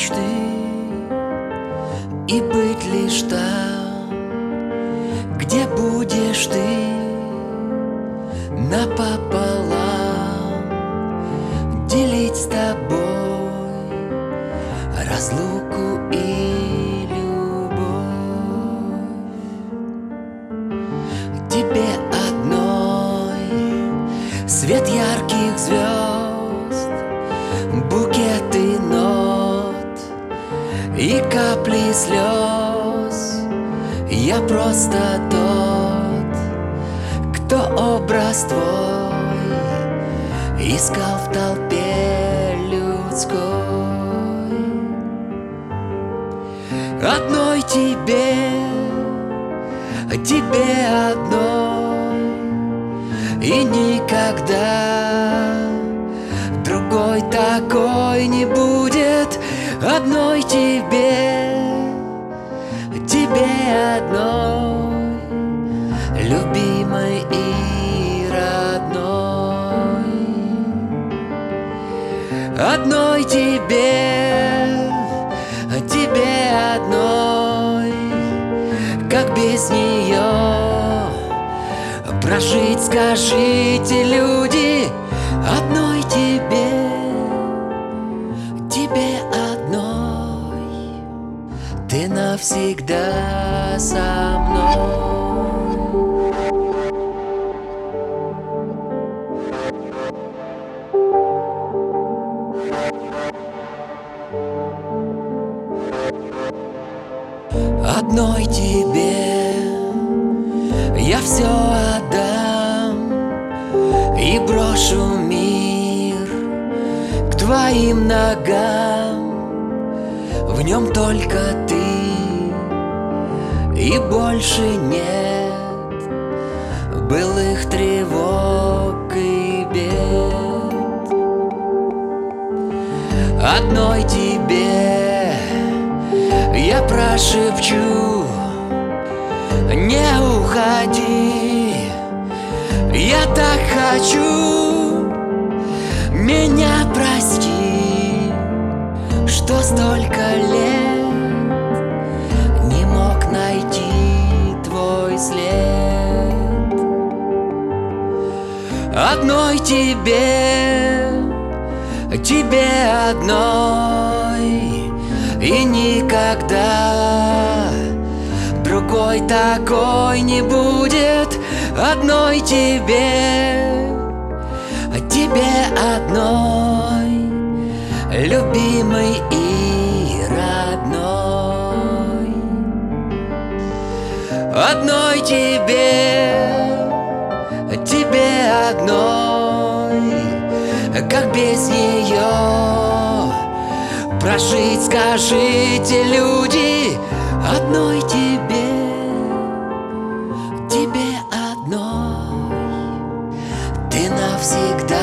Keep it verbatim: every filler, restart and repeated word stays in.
мечты и быть лишь там, где будешь ты напополам, делить с тобой разлуку и любовь. Тебе одной свет ярких звезд, букеты нот и капли слез. Я просто тот, кто образ твой искал в толпе людской. Одной тебе, тебе одной, и никогда другой такой не будет. Одной тебе, тебе одной, любимой и родной. Одной тебе, тебе одной, как без нее прожить, скажите, люди. Одной тебе, тебе одной, ты навсегда со мной. Одной тебе я все отдам и брошу мир к твоим ногам. В нем только ты и больше нет былых тревог и бед. Одной тебе я прошепчу: не уходи, я так хочу. Меня прости, что столько лет не мог найти твой след. Одной тебе, тебе одной, и никогда другой такой не будет. Одной тебе, тебе одной, любимый и родной. Одной тебе, тебе одной, как без нее прожить, скажите, люди. Одной тебе, тебе одной, ты навсегда